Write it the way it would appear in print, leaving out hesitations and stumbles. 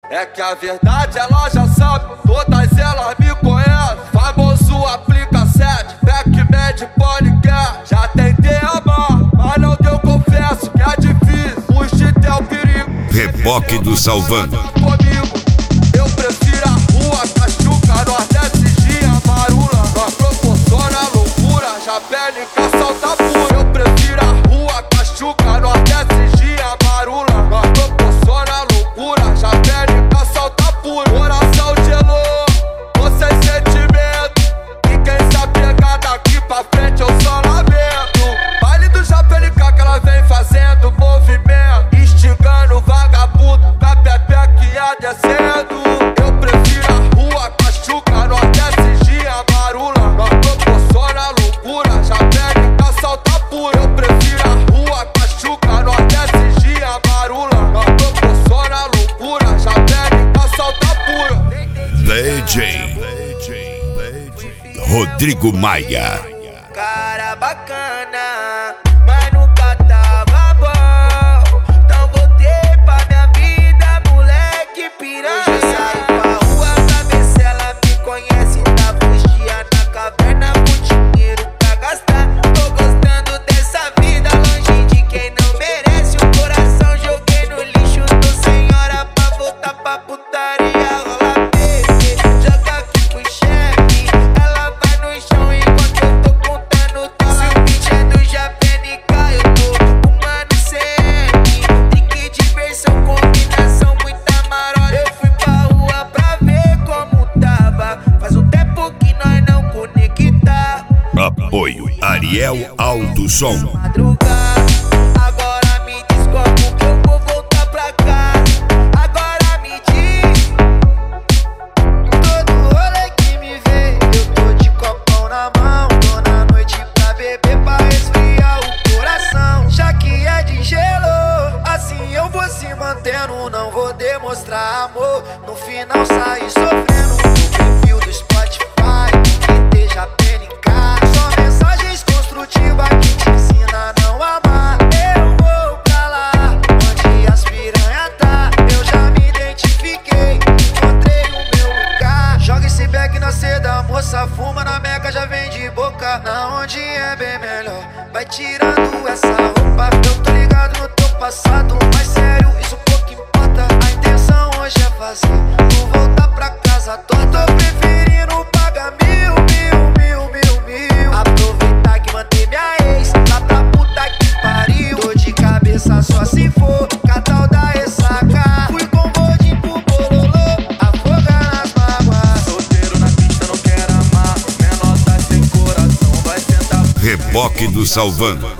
É que a verdade ela já sabe, todas elas me conhecem. Famoso aplica 7, Pac-Man podcast. Já tentei amar, mas não deu, confesso que é difícil. Fugir é o perigo. Reboque do Salvando. Comigo, eu prefiro a rua, Cachuca, Nordeste, Gia, Marula. Nós proporciona loucura, já pele que assalta pura. Eu prefiro a rua, Cachuca, Nordeste, Gia, Marula. Nós proporciona loucura, já pele que assalta pura. Coração gelou, tô sem sentimento. E quem se apegar daqui pra frente eu só lamento. Baile do Japelica que ela vem fazendo movimento, instigando vagabundo, com a pepequinha descendo. Eu prefiro a rua, Cachuca, Nordeste, Gia, Marula. Nós proporciona loucura, já pele que assalta pura. Eu prefiro a rua, Cachuca, Nordeste, Gia, Marula. Nós proporciona loucura, já pele que assalta pura. DJ Rodrigo Maia. Cara bacana, mas nunca tava bom. Então voltei pra minha vida, moleque piranha. Hoje eu saio pra rua pra ver se ela me conhece. Tava uns dias na caverna com dinheiro pra gastar. Tô gostando dessa vida, longe de quem não merece. O coração joguei no lixo, tô sem hora pra voltar pra putaria. Rola baby, joga aqui pro chefe. Ela vai no chão enquanto eu tô contando dólar. Se o beat é do Japelica, eu tô humano CM. Drink, diversão, combinação, muita marola. Eu fui pra rua pra ver como tava. Faz um tempo que nós não conecta. Apoio Ariel Alto Som. Madrugar, agora me diz como que eu vou voltar pra casa. Agora me diz. Todo rolê que me vê, eu tô de copão na mão. Tô na noite pra beber, pra resfriar o coração. Já que é de gelo, assim eu vou se mantendo. Não vou demonstrar amor, no final sair sofrendo. No perfil do Spotify, que esteja PNK. Só mensagens construtivas que te ensinam a não amar. Eu vou pra lá, onde as piranha tá. Eu já me identifiquei, encontrei o meu lugar. Joga esse bag na seda, moça, fuma na meca, já vem de boca. Na onde é bem melhor, vai tirando essa roupa. Eu tô ligado no teu passado, mas sério, isso pouco importa. A intenção hoje é fazer tu voltar pra casa toda. Tô preferindo pagar mil. Aproveitar que manter minha ex lá pra puta que pariu. Tô de cabeça só se for catal da ressaca. Fui com gordinho pro bololô, afogar nas mágoas. Solteiro na pista, não quero amar. Menor tá sem coração, vai sentar. Reboque do Salvando.